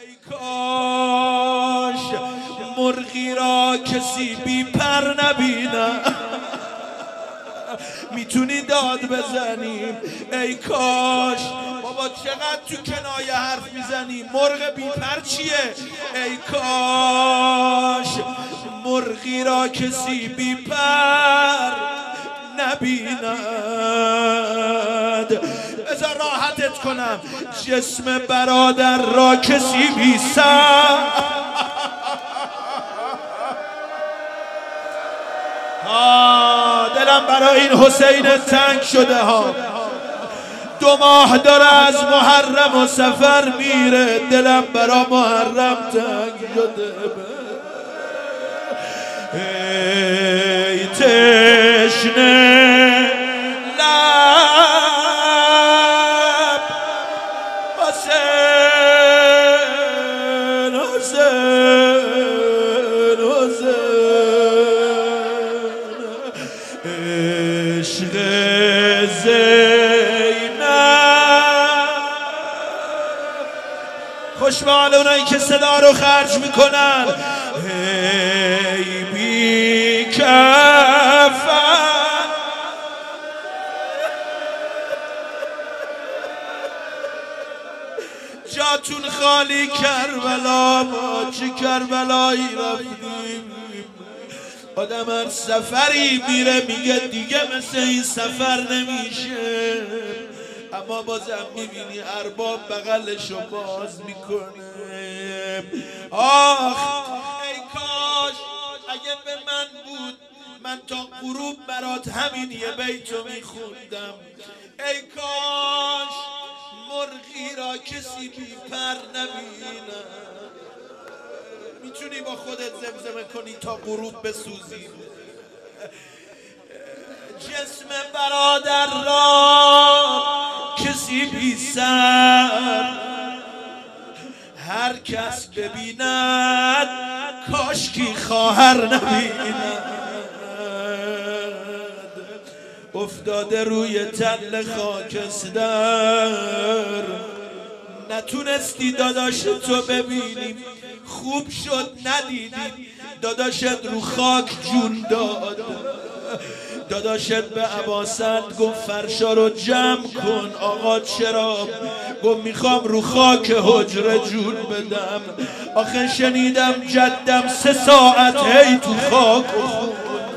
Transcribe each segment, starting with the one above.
ای کاش مرغی را کسی بی پر نبینم. میتونی داد بزنیم ای کاش. بابا چقدر تو کنایه حرف میزنی؟ مرغ بی پر چیه؟ ای کاش مرغی را کسی بی پر نبیند. بذار راحتت کنم. جسم برادر را کسی بی سر. دلم برای این حسین تنگ شده ها. 2 ماه داره از محرم و سفر میره. دلم برای محرم تنگ شده. ای تشنه لب حسین حسین حسین. عشق زینب. خوش به حال اونایی که صدا رو خرج میکنن. ای بی کفن جاتون خالی کربلا. ما چه کربلایی رفتیم. آدم هر سفری میره میگه دیگه مثل این سفر نمیشه، اما بازم میبینی ارباب بغلشو باز میکنه. آخ ای کاش اگه به من بود من تا غروب برات همین یه بیتو میخوندم. ای کاش مرغی را کسی بی پر نبینه. میتونی با خودت زمزمه کنی تا غروب بسوزی. جسم برادر را کسی بی سر. هر کس ببیند کاشکی خواهر نبیند. افتاده روی تل خاکستر. نتونستی داداش تو ببینی، خوب شد ندیدی. داداشت رو خاک جون داد. داداشت به عباسند گفت فرشا رو جمع کن. آقا چرا؟ گفت میخوام رو خاک حجره جون بدم. آخه شنیدم جدم 3 ساعت هی تو خاک خون.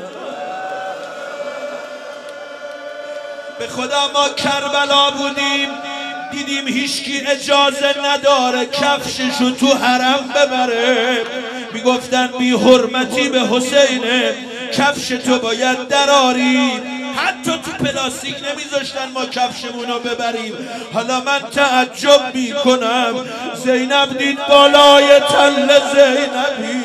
به خدا ما کربلا بودیم دیدیم هیچکی اجازه نداره کفششو تو حرم ببره. میگفتن بی حرمتی به حسینه، کفش تو باید دراری. حتی تو پلاستیک نمیذاشتن ما کفشمونو ببریم. حالا من تعجب میکنم زینب دید بالای تل زینبی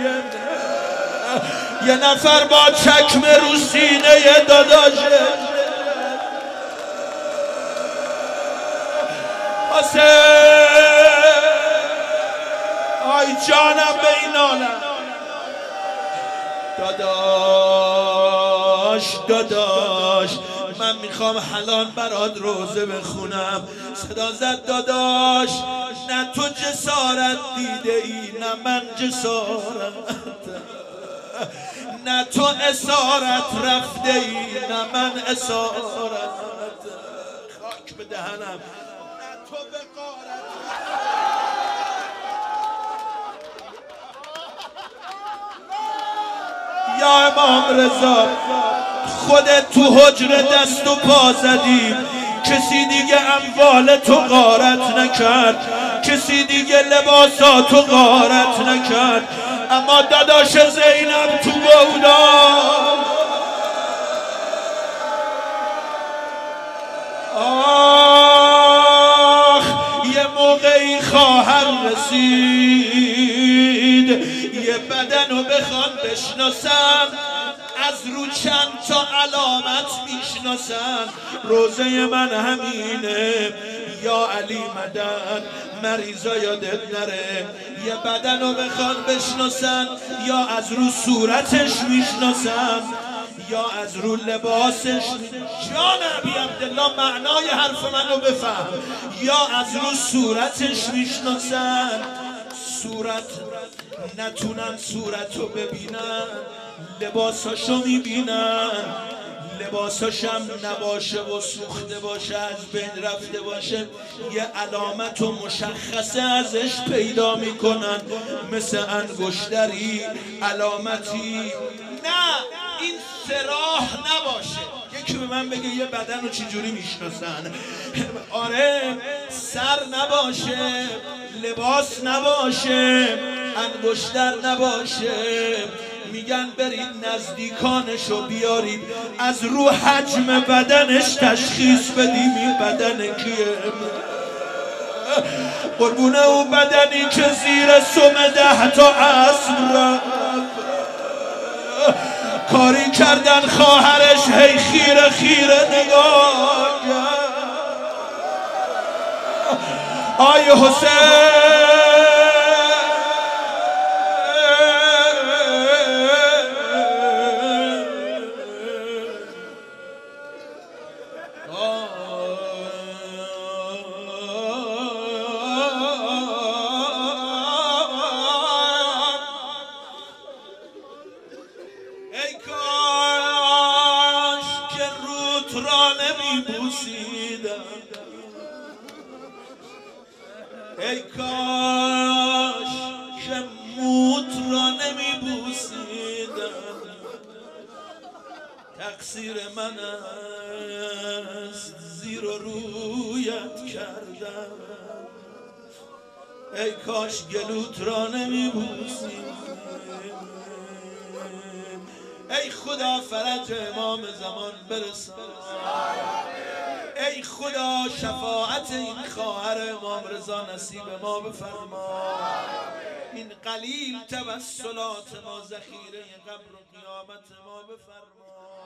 یه نفر با چکمه رو سینه داداشه. آی جانم به این عالم. داداش داداش من میخوام حلال برات روزه بخونم. صدا زد داداش نه تو جسارت دیده ای نه من جسارت، نه تو اسارت رفته ای نه من اسارت. خاک به دهنم. تو به غارت یا امام رضا خودت تو حجره دست و پا زدی. کسی دیگه اموال تو غارت نکرد، کسی دیگه لباساتو غارت نکرد، اما داداش زینب تو بودا. موقعی خواهر رسید یه بدنو بخوان بشناسن، از رو چند تا علامت میشناسن. روزه من همینه یا علی مدد، مریضا یادت نره. یه بدنو بخوان بشناسن یا از رو صورتش میشناسن یا از رو لباسش. جان ابی عبدالله معنای حرف منو بفهم. یا از رو صورتش میشناسن، صورت نتونن صورتو ببینن، لباساشو میبینن، لباساشم نباشه و سوخته باشه، از بین رفته باشه، یه علامت و مشخصه ازش پیدا میکنن، مثل انگشتری علامتی. نه این سراح نباشه. یکی به من بگه یه بدن رو چجوری میشناسن؟ آره سر نباشه، لباس نباشه، انگشتر نباشه، میگن برید نزدیکانشو بیارید، از رو حجم بدنش تشخیص بدیم این بدن کیه. قربونه او بدنی که زیر سم 10 تا اسب رفت، کاری کردن خواهرش هی خیره خیره نگاه کرد. آی حسین ای کاش که روت را نمی بوسیدم، ای کاش که موت را نمی بوسیدم، تقصیر من است زیر و رویت کردم، ای کاش گلوت را نمی بوسیدم. ای خدا فرج امام زمان برسان، ای خدا شفاعت این خواهر امام رضا نصیب ما بفرما، این قلیل توسلات ما ذخیره قبر و قیامت ما بفرما.